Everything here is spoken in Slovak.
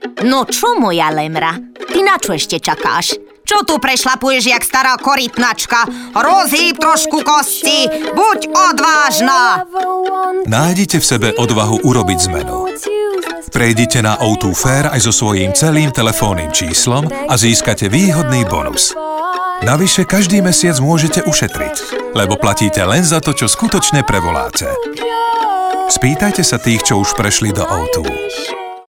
No čo, moja lemra? Ty na čo ešte čakáš? Čo tu prešlapuješ jak stará korytnačka? Rozhýb trošku kosti, buď odvážna! Nájdite v sebe odvahu urobiť zmenu. Prejdite na O2 Fair aj so svojím celým telefónnym číslom a získate výhodný bonus. Navyše každý mesiac môžete ušetriť, lebo platíte len za to, čo skutočne prevoláte. Spýtajte sa tých, čo už prešli do O2.